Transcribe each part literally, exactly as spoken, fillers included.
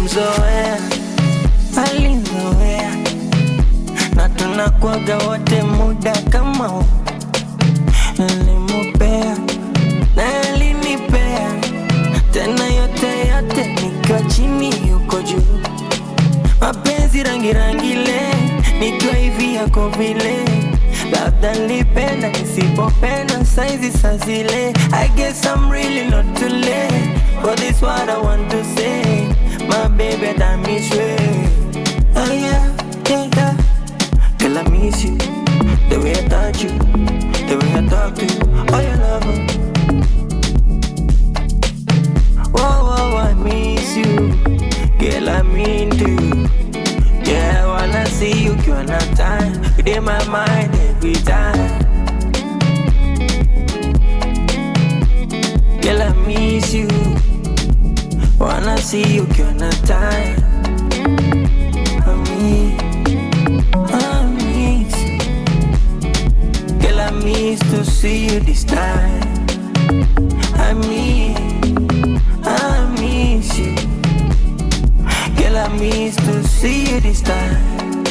alimzoea, alimzoea, na tunakuwaga wote muda kama huu. Nilimupea na alinipea tena yote yote, nikiwa chini yuko juu. Mapenzi rangi rangi le, nikiwa hivi yako vile. Labda nilipenda nisipopenda saizi sazile. I guess I'm really not too late, but this what I want to say. My baby, that miss you. Oh yeah, yeah, yeah. Girl, I miss you, the way I touch you, the way I talk to you. Oh, you love her. Whoa, whoa, I miss you. Girl, I'm into you. Yeah, I wanna see you, you're not time. You're in my mind every time. Girl, I miss you. Wanna see you, you're not time. I miss, I miss you. Girl, I miss to see you this time. I miss, I miss you. Girl, I miss to see you this time.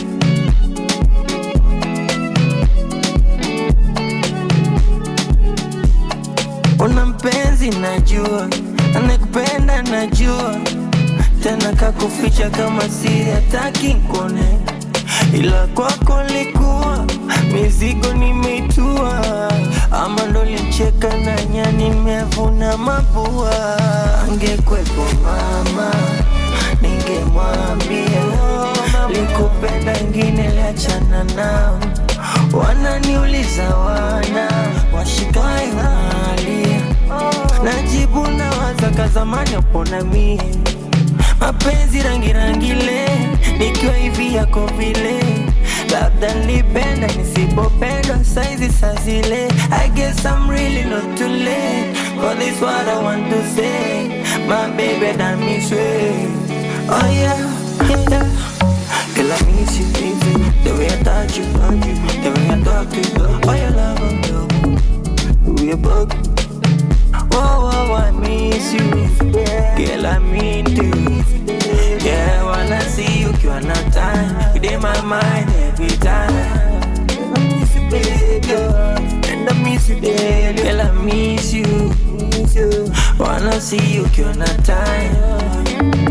Una mpenzi najua, anakupenda najua, tena kakuficha kama siri hataki nikone. Ila kwako likuwa mizigo nimeitua, ama ndo licheka na nyani nimevuna mabua. Angekwepo mama ningemwambia, likupenda ingine liachana nao. Wananiuliza wana washikae nalia, najibu na wazaka zamani upona mie. Mapenzi rangi rangi le, nikiwa hivi yako vile. Labda nilipenda nisipopenda saizi sazile. I guess I'm really not too late, but this what I want to say. My baby, that miss you. Oh yeah, yeah. Girl, I miss you, miss you. The way I touch you, touch you, the way I talk to you. Oh, you love her, love her. We a bug. Whoa, whoa, I miss you. Girl, I'm into you. Yeah, I wanna see you, you're not time. You're in my mind every time. I miss you, baby. And I miss you, baby. Girl, I miss you. Wanna see you, you're not time.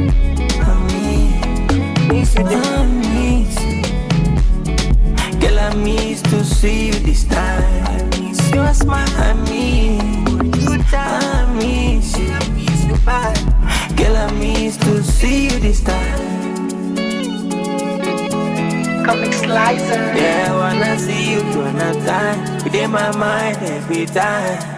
I miss you. Girl, I miss to see you this time. I miss your smile. I miss you. I miss you. I miss you bad. Girl, I miss to see you this time. Comic Slicer. Yeah, I wanna see you, you're not time. You're in my mind every time.